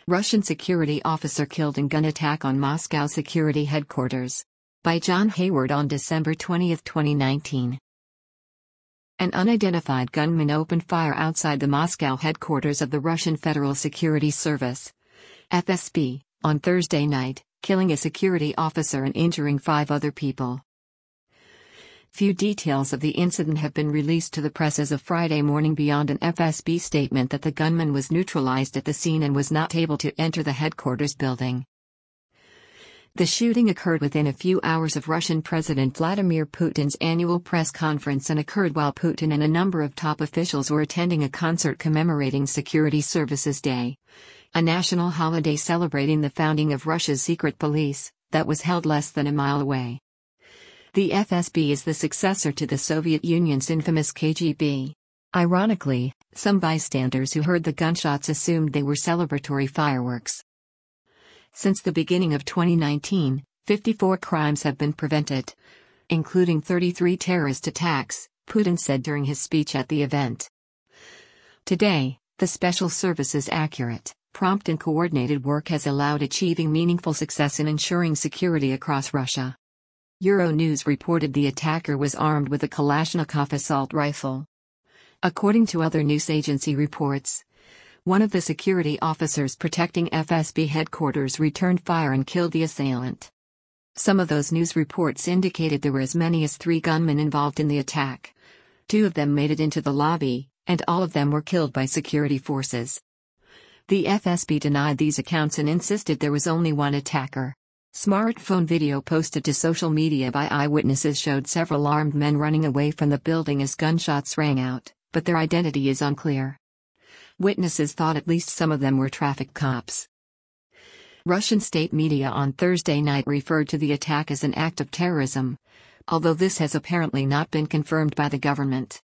Russian security officer killed in gun attack on Moscow security headquarters. By John Hayward on December 20, 2019. An unidentified gunman opened fire outside the Moscow headquarters of the Russian Federal Security Service, FSB, on Thursday night, killing a security officer and injuring 5 other people. Few details of the incident have been released to the press as of Friday morning beyond an FSB statement that the gunman was neutralized at the scene and was not able to enter the headquarters building. The shooting occurred within a few hours of Russian President Vladimir Putin's annual press conference and occurred while Putin and a number of top officials were attending a concert commemorating Security Services Day, a national holiday celebrating the founding of Russia's secret police, that was held less than a mile away. The FSB is the successor to the Soviet Union's infamous KGB. Ironically, some bystanders who heard the gunshots assumed they were celebratory fireworks. Since the beginning of 2019, 54 crimes have been prevented, including 33 terrorist attacks, Putin said during his speech at the event. Today, the Special Services' accurate, prompt and coordinated work has allowed achieving meaningful success in ensuring security across Russia. Euronews reported the attacker was armed with a Kalashnikov assault rifle. According to other news agency reports, one of the security officers protecting FSB headquarters returned fire and killed the assailant. Some of those news reports indicated there were as many as 3 gunmen involved in the attack. 2 of them made it into the lobby, and all of them were killed by security forces. The FSB denied these accounts and insisted there was only one attacker. Smartphone video posted to social media by eyewitnesses showed several armed men running away from the building as gunshots rang out, but their identity is unclear. Witnesses thought at least some of them were traffic cops. Russian state media on Thursday night referred to the attack as an act of terrorism, although this has apparently not been confirmed by the government.